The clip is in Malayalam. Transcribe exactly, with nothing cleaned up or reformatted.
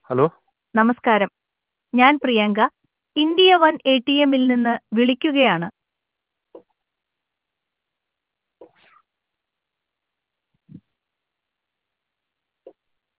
ഹലോ. നമസ്കാരം. ഞാൻ Priyanka, India one A T എമ്മിൽ നിന്ന് വിളിക്കുകയാണ്.